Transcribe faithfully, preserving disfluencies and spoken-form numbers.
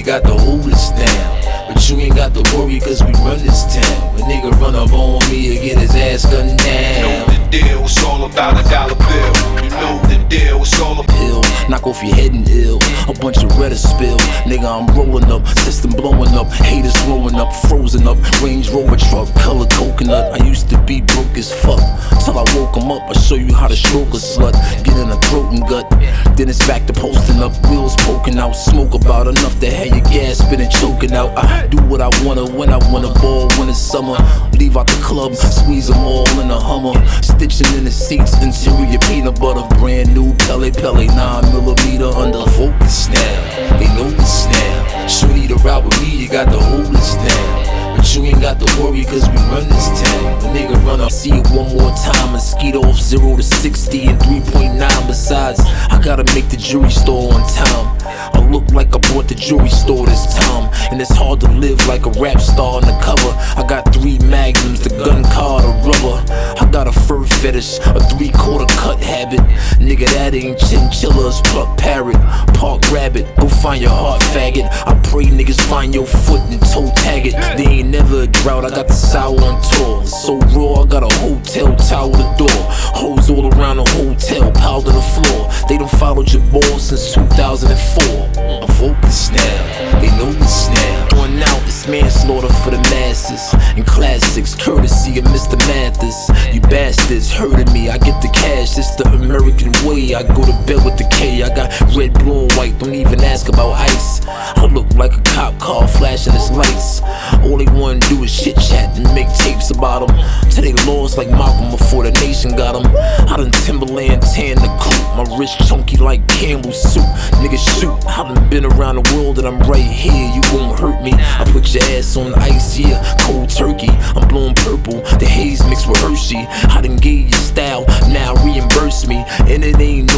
got to hold us down. But you ain't got to worry cause we run this town. A nigga run up on me and get his ass gunned down. You know the deal, it's all about a dollar bill. You know the deal, it's all about Ill, knock off your head and ill. A bunch of red spill. Nigga, I'm rolling up, system blowing up, haters growing up, frozen up. Range Rover truck, color coconut. I used to be broke as fuck till I woke 'em up. I show you how to stroke a slut. Get in a throat and gut. Then it's back to posting up, wheels poking out. Smoke about enough to have your gas spinning, choking out. I do what I wanna when I wanna ball when it's summer. Leave out the club, squeeze them all in a Hummer. Stitching in the seats, interior peanut butter. Brand new Pele Pele, nine millimeter under focus now. They know this now. Shorty to ride with me, you got to hold us down. But you ain't got to worry cause we run this town. The nigga run up, see it one more time and skeet off zero to sixty and three point nine. Besides, I gotta make the jewelry store on time. I look like I bought the jewelry store this time. And it's hard to live like a rap star on the cover. I got three magnums, the gun card, a rubber. I got a fur fetish, a three quarter cut habit. Nigga, that ain't chinchillas, pluck parrot, park rabbit. Go find your heart, faggot. I pray niggas find your foot and toe tag it. They ain't never a drought, I got the sour on tour. So raw, I got a hotel towel the door. Hoes all around the hotel, piled to the floor. They done followed your ball since two thousand four. I'm focused now, they know this now. Going out, it's manslaughter for the masses. And classics, courtesy of Mister Mathis. You bastards hurting me, I get the cash, it's the American way. I go to bed with the K, I got red, blue, and white, don't even ask about ice. I look like a cop car flashing its lights. All they wanna do is chit chat and make tapes about them. Till they lost like Malcolm before the nation got them. I done Timberland tan the coupe, my wrist chunky like Campbell soup. Nigga shoot, I done been around the world and I'm right here, you won't hurt me. I put your ass on ice, yeah, cold turkey. I'm blowing purple, the haze mixed with Hershey. I done gave you style, now reimburse me. And it ain't no